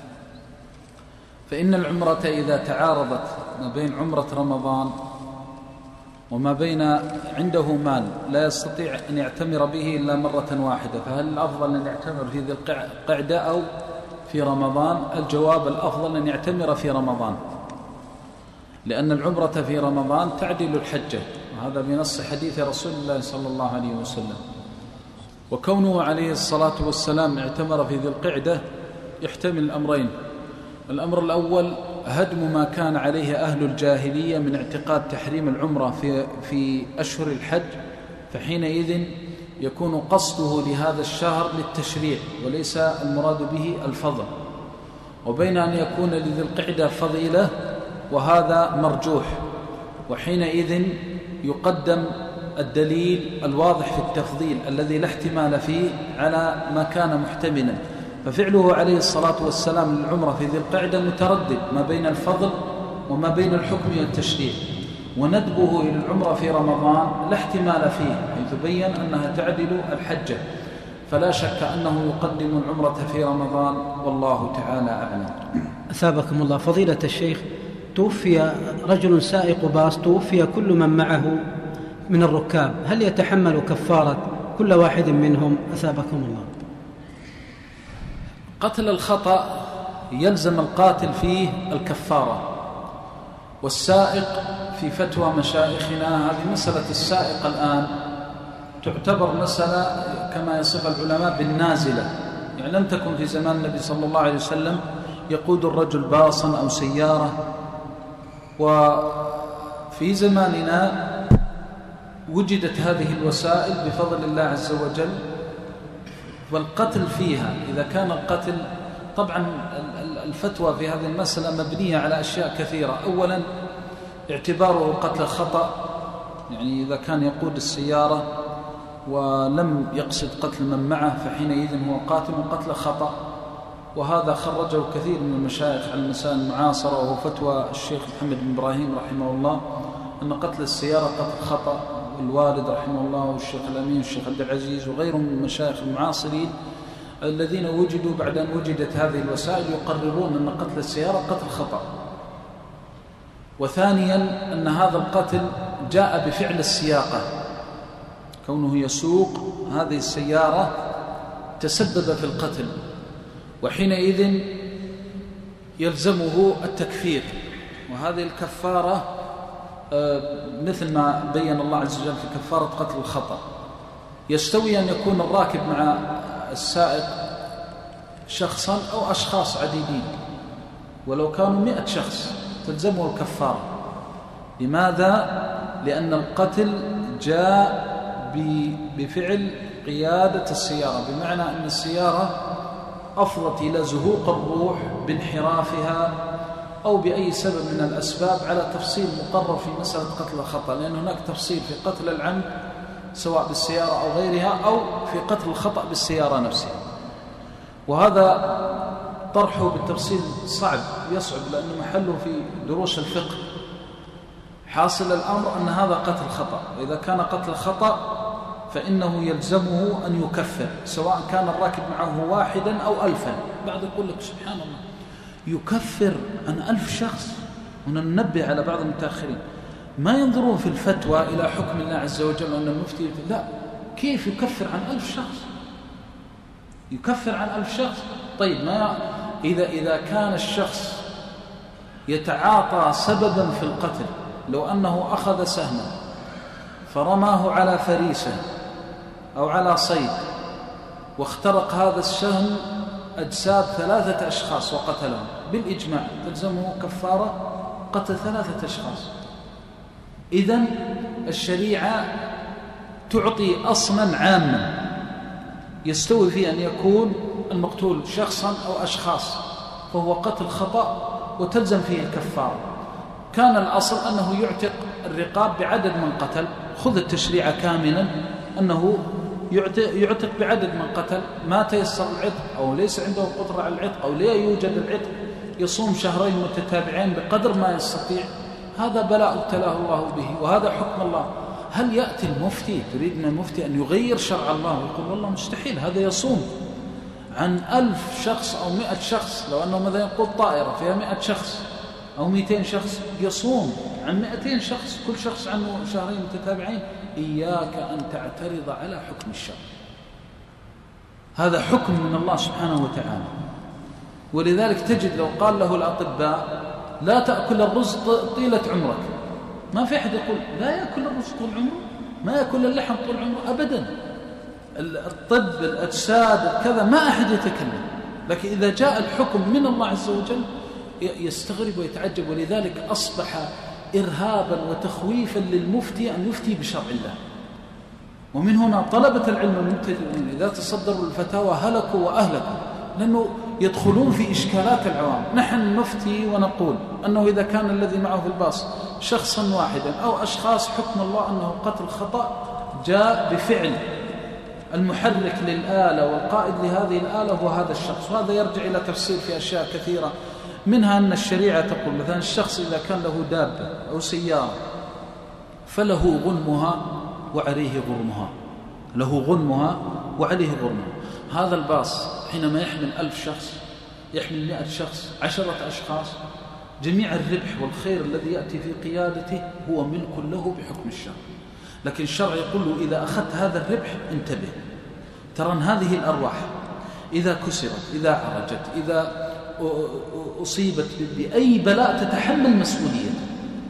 فإن العمرة إذا تعارضت ما بين عمرة رمضان وما بين عنده مال لا يستطيع أن يعتمر به إلا مرة واحدة، فهل الأفضل أن يعتمر في ذي القعدة أو في رمضان؟ الجواب: الأفضل أن يعتمر في رمضان، لأن العمرة في رمضان تعدل الحجة، وهذا بنص حديث رسول الله صلى الله عليه وسلم. وكونه عليه الصلاة والسلام اعتمر في ذي القعدة يحتمل الأمرين: الأمر الأول هدم ما كان عليه أهل الجاهلية من اعتقاد تحريم العمرة في في أشهر الحج، فحينئذ يكون قصده لهذا الشهر للتشريع وليس المراد به الفضل، وبين أن يكون لذي القعدة فضيلة وهذا مرجوح، وحينئذ يقدم الدليل الواضح في التفضيل الذي لا احتمال فيه على ما كان محتملا. ففعله عليه الصلاة والسلام للعمرة في ذي القعدة متردد ما بين الفضل وما بين الحكم والتشريع، وندبه إلى العمرة في رمضان لا احتمال فيه، حيث بين أنها تعدل الحجة، فلا شك أنه يقدم العمرة في رمضان، والله تعالى أعلم. أثابكم الله. فضيلة الشيخ، توفي رجل سائق باص، توفي كل من معه من الركاب، هل يتحمل كفارة كل واحد منهم؟ أثابكم الله. قتل الخطأ يلزم القاتل فيه الكفارة، والسائق في فتوى مشايخنا هذه مسألة السائق الآن تعتبر مسألة كما يصف العلماء بالنازلة، يعني لم تكن في زمان النبي صلى الله عليه وسلم يقود الرجل باصا أو سيارة، وفي في زماننا وجدت هذه الوسائل بفضل الله عز وجل، والقتل فيها إذا كان القتل، طبعا الفتوى في هذه المسألة مبنية على أشياء كثيرة. أولا اعتباره قتل خطأ، يعني إذا كان يقود السيارة ولم يقصد قتل من معه فحينئذ هو قاتل قتل خطأ، وهذا خرجه كثير من المشايخ على المسائل المعاصرة، وهو فتوى الشيخ محمد بن إبراهيم رحمه الله أن قتل السيارة قتل خطأ، والوالد رحمه الله والشيخ الأمين والشيخ عبد العزيز وغيرهم من المشايخ المعاصرين الذين وجدوا بعد أن وجدت هذه الوسائل يقررون أن قتل السيارة قتل خطأ. وثانيا أن هذا القتل جاء بفعل السياقة، كونه يسوق هذه السيارة تسبب في القتل، وحينئذ يلزمه التكفير. وهذه الكفارة مثل ما بين الله عز وجل في كفارة قتل الخطأ، يستوي أن يكون الراكب مع السائق شخصا أو أشخاص عديدين، ولو كانوا مئة شخص تلزمه الكفارة. لماذا؟ لأن القتل جاء بفعل قيادة السيارة، بمعنى أن السيارة أفضت إلى زهوق الروح بانحرافها أو بأي سبب من الأسباب، على تفصيل مقرر في مسألة قتل الخطأ، لأن هناك تفصيل في قتل العمد سواء بالسيارة أو غيرها، أو في قتل الخطأ بالسيارة نفسها. وهذا طرحه بالتفصيل صعب يصعب، لأنه محله في دروس الفقه. حاصل الأمر أن هذا قتل خطأ، وإذا كان قتل خطأ فإنه يلزمه أن يكفر، سواء كان الراكب معه واحدا أو ألفا. بعض يقول لك سبحان الله يكفر عن ألف شخص. هنا ننبه على بعض المتأخرين ما ينظرون في الفتوى إلى حكم الله عز وجل أن المفتي، لا، كيف يكفر عن ألف شخص؟ يكفر عن ألف شخص. طيب ما إذا إذا كان الشخص يتعاطى سببا في القتل، لو أنه أخذ سهما فرماه على فريسة أو على صيد واخترق هذا السهم أجساد ثلاثة أشخاص وقتلهم، بالإجماع تلزمه كفارة قتل ثلاثة أشخاص. إذن الشريعة تعطي أصلا عاما يستوي فيه أن يكون المقتول شخصا أو أشخاص، فهو قتل خطأ وتلزم فيه الكفارة. كان الأصل أنه يعتق الرقاب بعدد من قتل، خذ التشريع كاملا أنه يعتق بعدد من قتل، ما تيسر العتق أو ليس عنده قدرة على العتق أو لا يوجد العتق يصوم شهرين متتابعين بقدر ما يستطيع. هذا بلاء ابتلاه الله به، وهذا حكم الله. هل يأتي المفتي تريد من المفتي أن يغير شرع الله ويقول والله مستحيل هذا يصوم عن ألف شخص أو مئة شخص؟ لو أنه مثلا يقول طائرة فيها مئة شخص أو مئتين شخص يصوم عن مئتين شخص كل شخص عنه شهرين متتابعين. إياك أن تعترض على حكم الشرع، هذا حكم من الله سبحانه وتعالى. ولذلك تجد لو قال له الأطباء لا تأكل الرز طيلة عمرك، ما في أحد يقول لا يأكل الرز طول عمره، ما يأكل اللحم طول عمره أبدا. الطب الأجساد كذا ما أحد يتكلم، لكن إذا جاء الحكم من الله عز وجل يستغرب ويتعجب. ولذلك أصبح إرهابا وتخويفا للمفتي أن يفتي بشرع الله. ومن هنا طلبة العلم المبتدئون إذا تصدروا الفتاوى هلكوا وأهلكوا، لأنه يدخلون في إشكالات العوام. نحن نفتي ونقول أنه إذا كان الذي معه في الباص شخصا واحدا أو أشخاص، حكم الله أنه قتل خطأ جاء بفعل المحرك للآلة والقائد لهذه الآلة هو هذا الشخص. وهذا يرجع إلى تفسير في أشياء كثيرة، منها أن الشريعة تقول مثلا الشخص إذا كان له دابة أو سيارة فله غنمها وعليه غرمها، له غنمها وعليه غرمها. هذا الباص حينما يحمل ألف شخص، يحمل مئة شخص، عشرة أشخاص، جميع الربح والخير الذي يأتي في قيادته هو ملك له بحكم الشرع. لكن الشرع يقول له إذا أخذت هذا الربح انتبه، ترى هذه الأرواح إذا كسرت، إذا عرجت، إذا أصيبت بأي بلاء تتحمل مسؤوليته.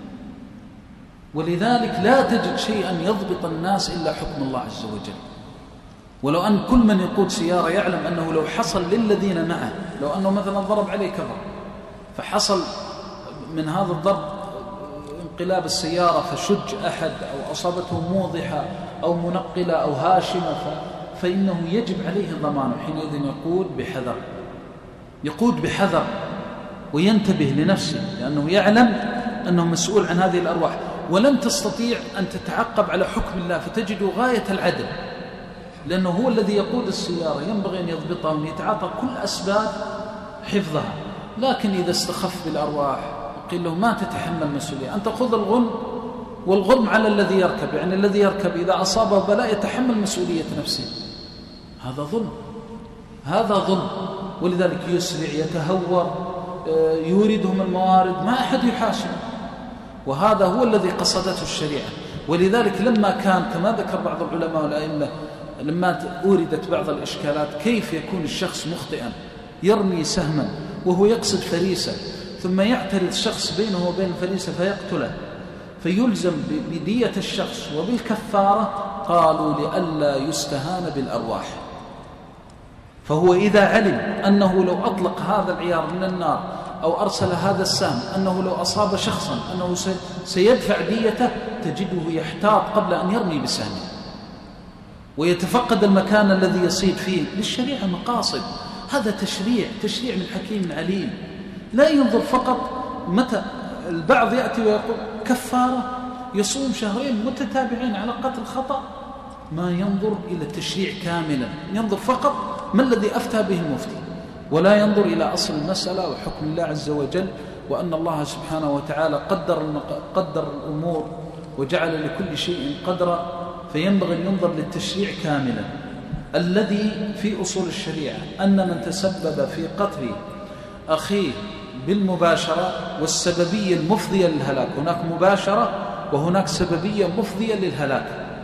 ولذلك لا تجد شيئا يضبط الناس إلا حكم الله عز وجل. ولو أن كل من يقود سيارة يعلم أنه لو حصل للذين معه، لو أنه مثلا ضرب عليه كفر فحصل من هذا الضرب انقلاب السيارة فشج أحد أو أصابته موضحة أو منقلة أو هاشمة فإنه يجب عليه ضمانه. حينئذ يقود بحذر، يقود بحذر وينتبه لنفسه، لأنه يعلم أنه مسؤول عن هذه الأرواح، ولن تستطيع أن تتعقب على حكم الله، فتجد غاية العدل، لأنه هو الذي يقود السيارة، ينبغي أن يضبطها وأن يتعاطى كل أسباب حفظها. لكن إذا استخف بالأرواح قيل له ما تتحمل مسؤولية، أنت خذ الغنم، والغنم على الذي يركب، يعني الذي يركب إذا أصابه بلاء يتحمل مسؤولية نفسه. هذا ظلم، هذا ظلم. ولذلك يسرع، يتهور، يوردهم الموارد، ما أحد يحاسب. وهذا هو الذي قصدته الشريعة. ولذلك لما كان كما ذكر بعض العلماء والأئمة، لما أوردت بعض الإشكالات كيف يكون الشخص مخطئا يرمي سهما وهو يقصد فريسة، ثم يعترض شخص بينه وبين الفريسة فيقتله، فيلزم بدية الشخص وبالكفارة، قالوا لئلا يستهان بالأرواح. فهو إذا علم أنه لو أطلق هذا العيار من النار أو أرسل هذا السهم، أنه لو أصاب شخصا أنه سيدفع ديته، تجده يحتاط قبل أن يرمي بسهمه ويتفقد المكان الذي يصيد فيه. للشريعة مقاصد، هذا تشريع، تشريع من حكيم عليم. لا ينظر فقط متى البعض يأتي ويقول كفارة يصوم شهرين متتابعين على قتل خطأ، ما ينظر إلى التشريع كاملا، ينظر فقط ما الذي أفتى به المفتي، ولا ينظر إلى أصل المسألة وحكم الله عز وجل، وأن الله سبحانه وتعالى قدر قدر الأمور وجعل لكل شيء قدرا، فينبغي أن ينظر للتشريع كاملا الذي في أصول الشريعة، أن من تسبب في قتل أخيه بالمباشرة والسببية المفضية للهلاك، هناك مباشرة وهناك سببية مفضية للهلاك،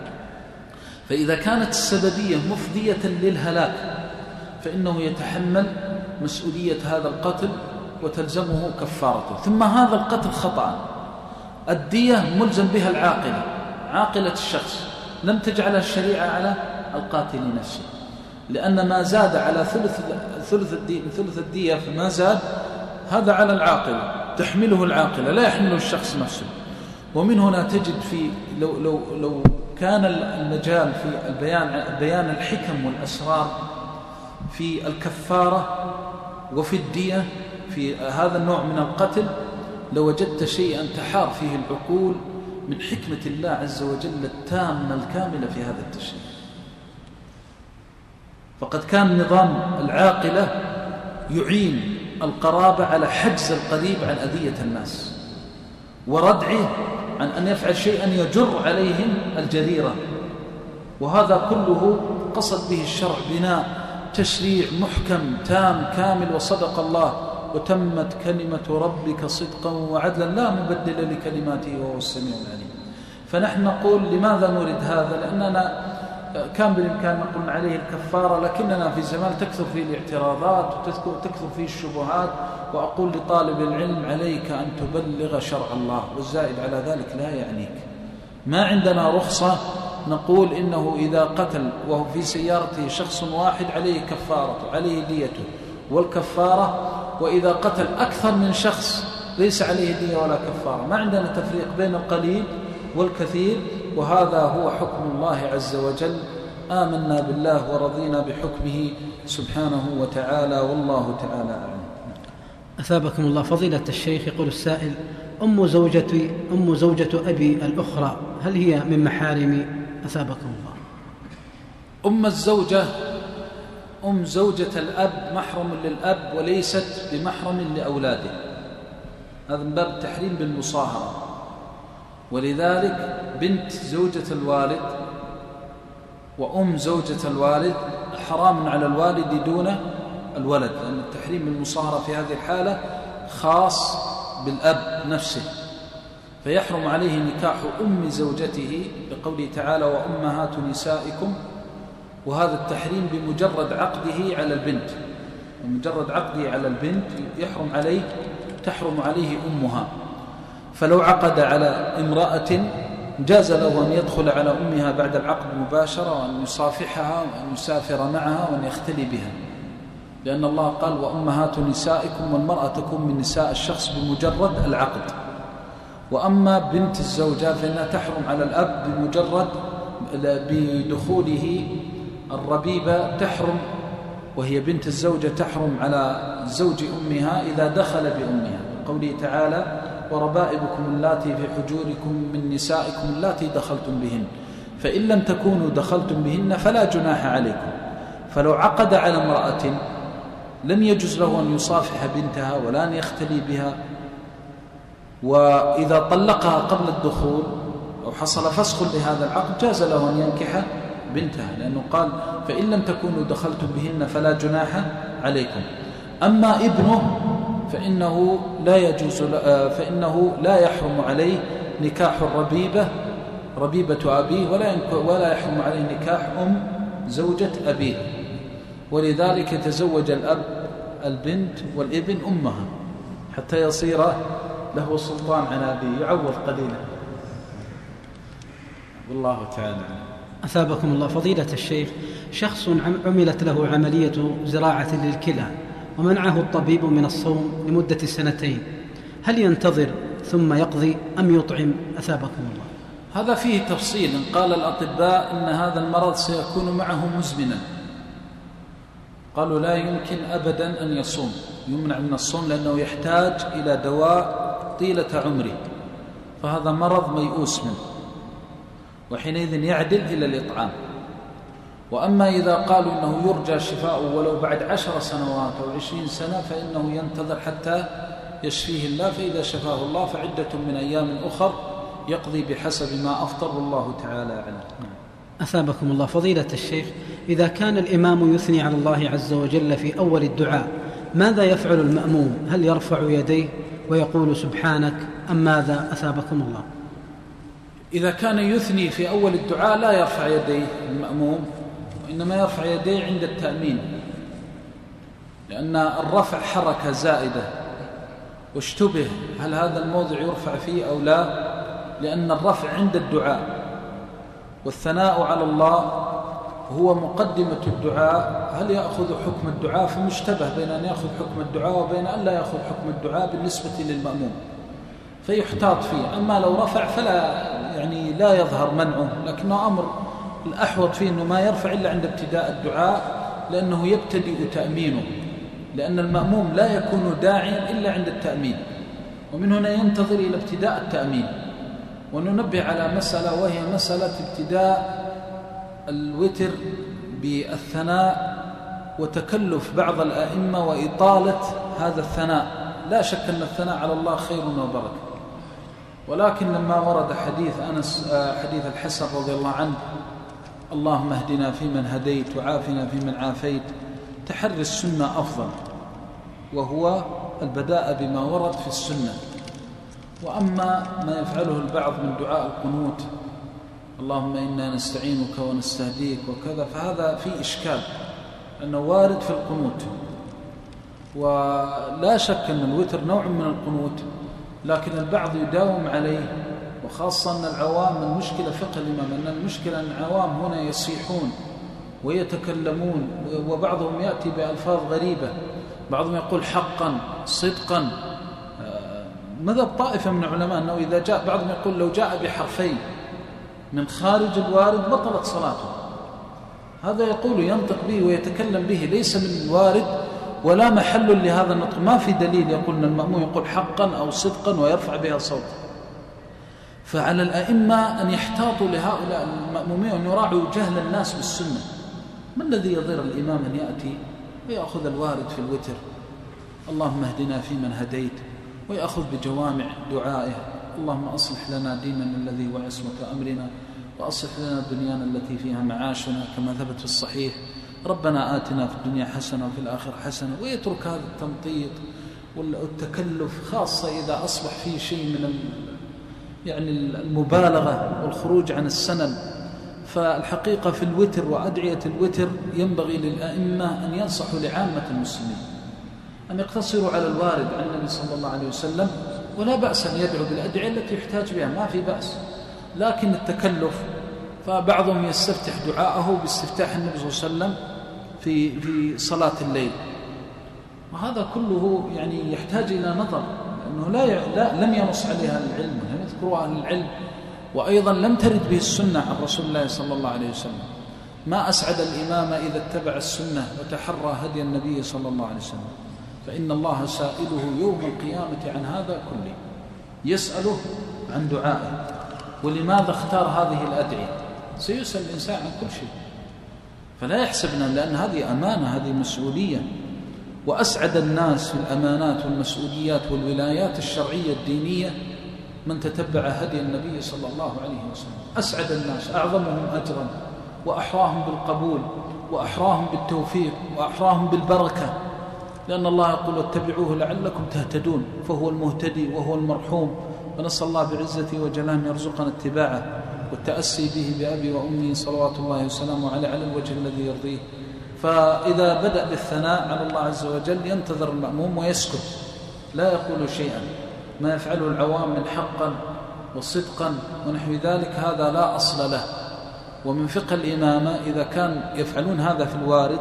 فإذا كانت السببية مفضية للهلاك فإنه يتحمل مسؤولية هذا القتل وتلزمه كفارته. ثم هذا القتل خطأ، الدية ملزم بها العاقلة، عاقلة الشخص، لم تجعلها الشريعة على القاتل نفسه، لأن ما زاد على ثلث ثلث الدية ثلث الدية فما زاد هذا على العاقلة، تحمله العاقلة لا يحمله الشخص نفسه. ومن هنا تجد في لو لو لو كان المجال في البيان بيان الحكم والأسرار في الكفارة وفي الدية في هذا النوع من القتل، لوجدت شيئا تحار فيه العقول من حكمة الله عز وجل التامة الكاملة في هذا التشريع. فقد كان نظام العاقلة يعين القرابة على حجز القريب عن أذية الناس وردعه عن أن يفعل شيئا يجر عليهم الجريرة، وهذا كله قصد به الشرع بناء تشريع محكم تام كامل. وصدق الله وتمت كلمة ربك صدقا وعدلا لا مبدل لكلماته وهو السميع العليم. فنحن نقول لماذا نريد هذا؟ لأننا كان بالإمكان نقول عليه الكفارة، لكننا في زمان تكثر فيه الاعتراضات وتكثر فيه الشبهات. وأقول لطالب العلم عليك أن تبلغ شرع الله، والزائد على ذلك لا يعنيك. ما عندنا رخصة نقول إنه إذا قتل وهو في سيارته شخص واحد عليه كفارته، عليه ديته والكفارة، وإذا قتل أكثر من شخص ليس عليه دية ولا كفارة. ما عندنا تفريق بين القليل والكثير، وهذا هو حكم الله عز وجل. آمنا بالله ورضينا بحكمه سبحانه وتعالى، والله تعالى أعلم. أثابكم الله. فضيلة الشيخ، يقول السائل: أم زوجتي أم زوجة أبي الأخرى هل هي من محارمي؟ أثابكم الله. أم الزوجة أم زوجة الأب محرم للأب وليست بمحرم لأولاده، هذا من باب التحريم بالمصاهرة. ولذلك بنت زوجة الوالد وأم زوجة الوالد حرام على الوالد دون الولد، لأن التحريم بالمصاهرة في هذه الحالة خاص بالأب نفسه، فيحرم عليه نكاح أم زوجته بقوله تعالى: وأمهات نسائكم. وهذا التحريم بمجرد عقده على البنت، بمجرد عقده على البنت يحرم عليه تحرم عليه أمها. فلو عقد على امرأة جاز له أن يدخل على أمها بعد العقد مباشرة، وأن يصافحها وأن يسافر معها وأن يختلي بها، لأن الله قال: وأمهات نسائكم، والمرأة تكون من نساء الشخص بمجرد العقد. وأما بنت الزوجة فإنها تحرم على الأب بمجرد بدخوله الربيبة، تحرم وهي بنت الزوجة تحرم على زوج أمها إذا دخل بأمها، قوله تعالى وربائبكم اللاتي في حجوركم من نسائكم اللاتي دخلتم بهن، فإن لم تكونوا دخلتم بهن فلا جناح عليكم. فلو عقد على امرأة لم يجوز له أن يصافح بنتها ولا أن يختلي بها، وإذا طلقها قبل الدخول أو حصل فسخ لهذا العقد جاز له أن ينكح بنتها، لأنه قال فإن لم تكونوا دخلتم بهن فلا جناح عليكم. أما ابنه فإنه لا يجوز فإنه لا يحرم عليه نكاح الربيبة ربيبة أبيه، ولا ولا يحرم عليه نكاح أم زوجة أبيه، ولذلك يتزوج الأب البنت والابن أمها حتى يصير له سلطان على أبيه، يعوض قليلا. والله تعالى. أثابكم الله. فضيلة الشيخ، شخص عملت له عملية زراعة للكلى ومنعه الطبيب من الصوم لمدة سنتين، هل ينتظر ثم يقضي أم يطعم؟ أثابكم الله. هذا فيه تفصيل. قال الأطباء إن هذا المرض سيكون معه مزمنا، قالوا لا يمكن أبدا أن يصوم، يمنع من الصوم لأنه يحتاج إلى دواء طيلة عمره، فهذا مرض ميؤوس منه، وحينئذ يعدل إلى الإطعام. وأما إذا قالوا أنه يرجى شفاؤه ولو بعد عشر سنوات أو عشرين سنة فإنه ينتظر حتى يشفيه الله، فإذا شفاه الله فعدة من أيام أخر يقضي بحسب ما أفطر، والله تعالى أعلم. أثابكم الله. فضيلة الشيخ، إذا كان الإمام يثني على الله عز وجل في أول الدعاء ماذا يفعل المأموم؟ هل يرفع يديه ويقول سبحانك أم ماذا؟ أثابكم الله. إذا كان يثني في أول الدعاء لا يرفع يديه المأموم، وإنما يرفع يديه عند التأمين، لأن الرفع حركة زائدة، واشتبه هل هذا الموضع يرفع فيه أو لا، لأن الرفع عند الدعاء، والثناء على الله هو مقدمة الدعاء. هل يأخذ حكم الدعاء؟ فمشتبه بين أن يأخذ حكم الدعاء وبين أن لا يأخذ حكم الدعاء بالنسبة للمأموم، فيحتاط فيه. أما لو رفع فلا يعني لا يظهر منعه، لكنه أمر الأحوط فيه أنه ما يرفع إلا عند ابتداء الدعاء، لأنه يبتدئ تأمينه، لأن المأموم لا يكون داعيا إلا عند التأمين، ومن هنا ينتظر إلى ابتداء التأمين. وننبه على مسألة، وهي مسألة ابتداء الوتر بالثناء وتكلف بعض الأئمة وإطالة هذا الثناء. لا شك أن الثناء على الله خير وبركة، ولكن لما ورد حديث أنس حديث الحسن رضي الله عنه اللهم اهدنا فيمن هديت وعافنا فيمن عافيت، تحري السنة أفضل، وهو البداء بما ورد في السنة. وأما ما يفعله البعض من دعاء القنوت اللهم إنا نستعينك ونستهديك وكذا، فهذا فيه إشكال لأنه وارد في القنوت، ولا شك أن الوتر نوع من القنوت، لكن البعض يداوم عليه، وخاصة أن العوام المشكلة فقه الإمام أن المشكلة أن العوام هنا يصيحون ويتكلمون، وبعضهم يأتي بألفاظ غريبة، بعضهم يقول حقا صدقا. مذهب طائفة من العلماء أنه إذا جاء، بعضهم يقول لو جاء بحرفين من خارج الوارد بطلت صلاته، هذا يقول ينطق به ويتكلم به ليس من الوارد ولا محل لهذا النطق، ما في دليل يقول أن المأموم يقول حقا أو صدقا ويرفع بها صوته. فعلى الأئمة أن يحتاطوا لهؤلاء المأمومين وأن يراعوا جهل الناس بالسنة. ما الذي يضر الإمام أن يأتي ويأخذ الوارد في الوتر اللهم اهدنا فيمن هديت، ويأخذ بجوامع دعائه اللهم أصلح لنا ديننا الذي هو عصمة أمرنا، وأصلح لنا دنيانا التي فيها معاشنا، كما ثبت في الصحيح ربنا آتنا في الدنيا حسنة وفي الآخرة حسنة، ويترك هذا التمطيط والتكلف، خاصة إذا أصبح فيه شيء من يعني المبالغة والخروج عن السنن. فالحقيقة في الوتر وأدعية الوتر ينبغي للأئمة أن ينصحوا لعامة المسلمين أن يقتصروا على الوارد عن النبي صلى الله عليه وسلم، ولا بأس أن يدعو بالأدعية التي يحتاج بها، ما في بأس، لكن التكلف، فبعضهم يستفتح دعاءه باستفتاح النبي صلى الله عليه وسلم في في صلاة الليل، وهذا كله يعني يحتاج إلى نظر. لأنه لا, ي... لا لم ينص عليها العلم، لم يذكروا أهل العلم، وأيضا لم ترد به السنة عن رسول الله صلى الله عليه وسلم. ما أسعد الإمام إذا اتبع السنة وتحرى هدي النبي صلى الله عليه وسلم، فإن الله سائله يوم القيامة عن هذا كله، يسأله عن دعائه ولماذا اختار هذه الأدعية. سيسأل الإنسان عن كل شيء، فلا يحسبنا، لأن هذه أمانة، هذه مسؤولية. وأسعد الناس في الأمانات والمسؤوليات والولايات الشرعية الدينية من تتبع هدي النبي صلى الله عليه وسلم. أسعد الناس، أعظمهم أجرا وأحراهم بالقبول وأحراهم بالتوفيق وأحراهم بالبركة، لأن الله يقول اتبعوه لعلكم تهتدون، فهو المهتدي وهو المرحوم. ونسأل الله بعزته وجلاله أن يرزقنا اتباعه والتأسي به بأبي وأمي صلوات الله وسلامه عليه على الوجه الذي يرضيه. فإذا بدأ بالثناء على الله عز وجل ينتظر المأموم ويسكت، لا يقول شيئا. ما يفعله العوام من حقا وصدقا ونحو ذلك هذا لا أصل له. ومن فقه الإمامة إذا كان يفعلون هذا في الوارد،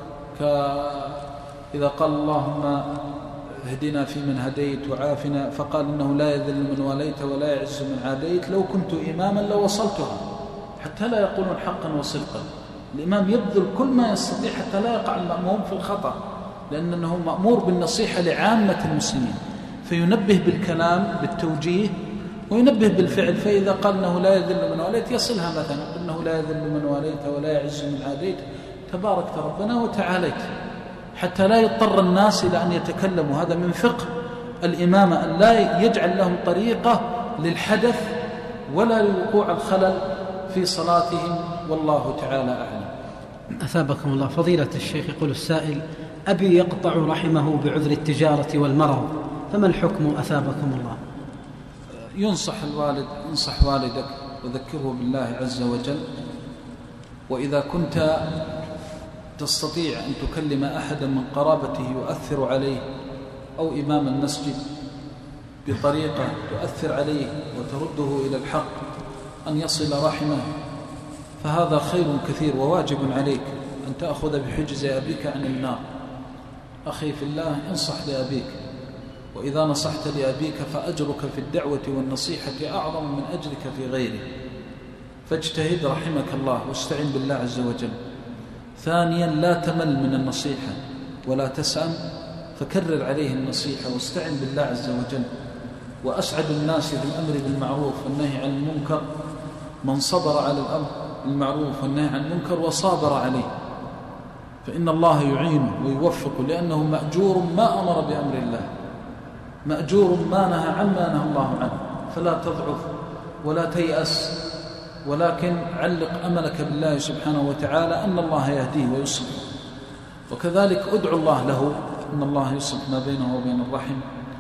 إذا قال اللهم اهدنا فيمن هديت وعافنا، فقال إنه لا يذل من واليت ولا يعز من عاديت، لو كنت إماما لوصلتها، حتى لا يقولون حقا وصدقا. الإمام يبذل كل ما يستطيع حتى لا يقع المأموم في الخطأ، لأنه مأمور بالنصيحة لعامة المسلمين، فينبه بالكلام بالتوجيه وينبه بالفعل. فإذا قال إنه لا يذل من واليت يصلها، مثلا إنه لا يذل من واليت ولا يعز من عاديت، تباركت ربنا وتعاليت، حتى لا يضطر الناس إلى أن يتكلموا. هذا من فقه الإمامة، أن لا يجعل لهم طريقة للحدث ولا لوقوع الخلل في صلاتهم، والله تعالى أعلم. أثابكم الله. فضيلة الشيخ، يقول السائل: أبي يقطع رحمه بعذر التجارة والمرض، فما الحكم أثابكم الله؟ ينصح الوالد، انصح والدك وذكره بالله عز وجل. وإذا كنت تستطيع أن تكلم أحدا من قرابته يؤثر عليه أو إمام المسجد بطريقة تؤثر عليه وترده إلى الحق، أن يصل رحمه، فهذا خير كثير وواجب عليك أن تأخذ بحجز أبيك عن النار. أخي في الله، انصح لأبيك، وإذا نصحت لأبيك فأجرك في الدعوة والنصيحة أعظم من أجرك في غيره، فاجتهد رحمك الله واستعن بالله عز وجل. ثانيا، لا تمل من النصيحة ولا تسأم، فكرر عليه النصيحة واستعن بالله عز وجل. وأسعد الناس بالأمر بالمعروف والنهي عن المنكر من صبر على الأمر بالمعروف والنهي عن المنكر وصابر عليه، فإن الله يعينه ويوفقه، لأنه مأجور ما أمر بأمر الله، مأجور ما نهى عما نهى الله عنه. فلا تضعف ولا تيأس، ولكن علق أملك بالله سبحانه وتعالى أن الله يهديه ويصلح. وكذلك أدعو الله له أن الله يصلح ما بينه وبين الرحم.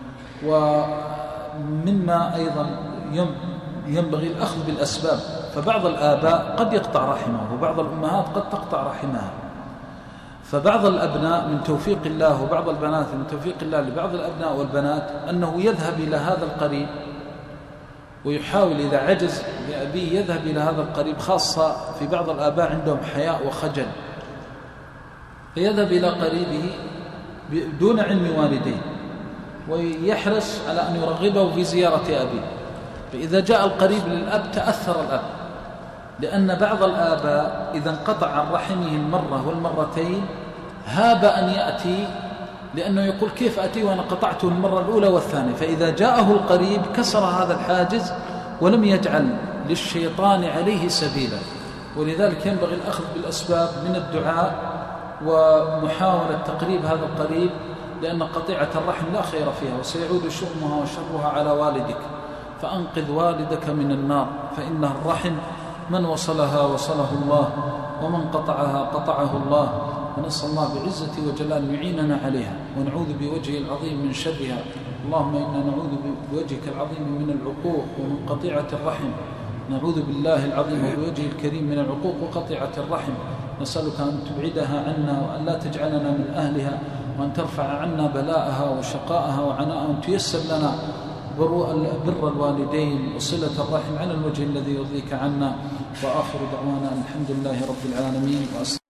ومما أيضا ينبغي الأخذ بالأسباب، فبعض الآباء قد يقطع رحمه وبعض الأمهات قد تقطع رحمها. فبعض الأبناء من توفيق الله وبعض البنات من توفيق الله لبعض الأبناء والبنات أنه يذهب إلى هذا القريب ويحاول إذا عجز بأبيه يذهب إلى هذا القريب، خاصة في بعض الآباء عندهم حياء وخجل، فيذهب إلى قريبه دون علم والديه ويحرص على أن يرغبه في زيارة أبيه. فإذا جاء القريب للأب تأثر الأب، لأن بعض الآباء إذا انقطع عن رحمه المرة والمرتين هاب أن يأتي، لأنه يقول كيف أتي وأنا قطعته المرة الأولى والثانية. فإذا جاءه القريب كسر هذا الحاجز ولم يجعل للشيطان عليه سبيلا. ولذلك ينبغي الأخذ بالأسباب من الدعاء ومحاولة تقريب هذا القريب، لأن قطيعة الرحم لا خير فيها وسيعود شؤمها وشرها على والدك. فأنقذ والدك من النار، فإنها الرحم من وصلها وصله الله ومن قطعها قطعه الله. ونسأل الله بعزة وجلال يعيننا عليها ونعوذ بوجهه العظيم من شرها. اللهم إنا نعوذ بوجهك العظيم من العقوق ومن قطيعة الرحم. نعوذ بالله العظيم بوجهه الكريم من العقوق وقطيعة الرحم. نسألك أن تبعدها عنا وأن لا تجعلنا من أهلها، وأن ترفع عنا بلاءها وشقاءها وعناءها، وأن تيسر لنا بر الوالدين وصلة الرحم على الوجه الذي يرضيك عنا. وآخر دعوانا الحمد لله رب العالمين.